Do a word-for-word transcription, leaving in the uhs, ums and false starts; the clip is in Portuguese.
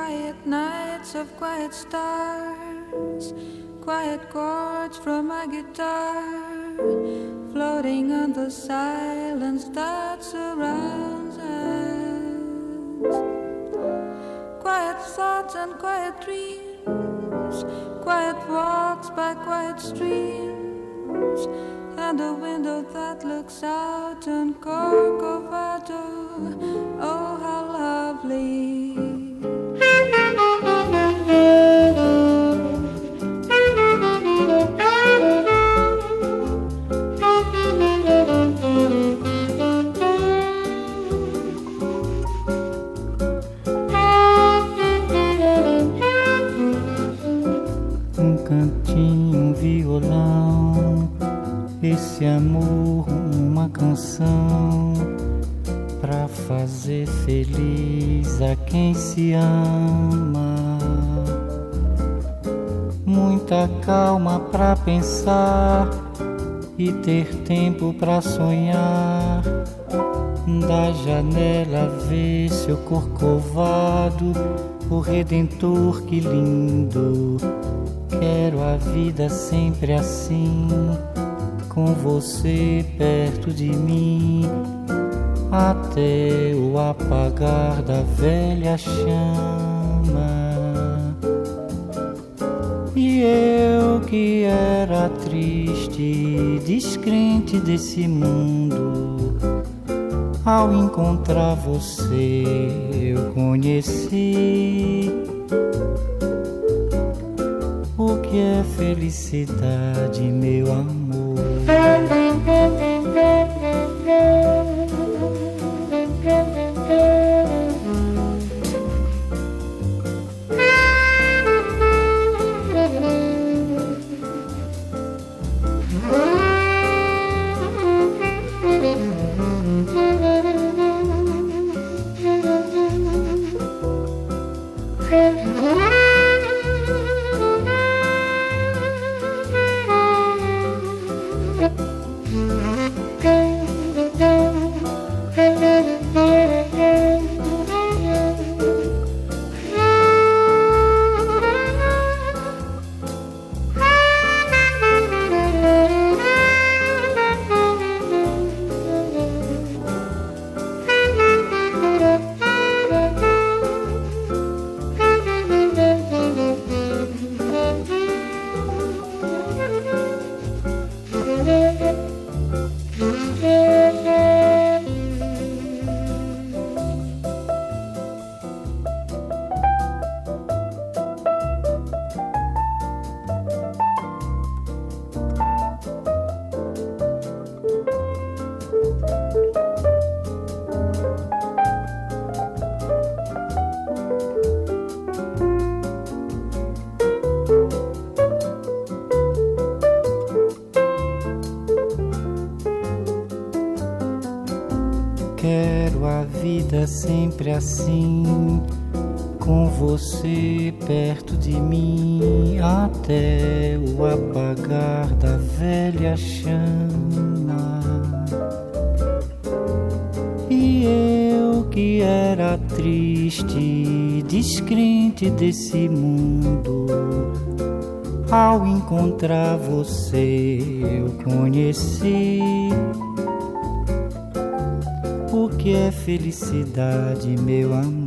quiet nights of quiet stars, quiet chords from my guitar, floating on the silence that surrounds us. Quiet thoughts and quiet dreams, quiet walks by quiet streams, and a window that looks out on Corcovado. Oh, how lovely. Um cantinho, um violão, esse amor, uma canção pra fazer feliz a quem se ama. Muita calma pra pensar e ter tempo pra sonhar. Da janela ver seu corcovado, o Redentor, que lindo. Quero a vida sempre assim, com você perto de mim, até o apagar da velha chama. E eu que era triste, descrente desse mundo, ao encontrar você eu conheci o que é felicidade, meu amor. Quero a vida sempre assim, com você perto de mim, até o apagar da velha chama. E eu que era triste, descrente desse mundo, ao encontrar você eu conheci o que é felicidade, meu amor.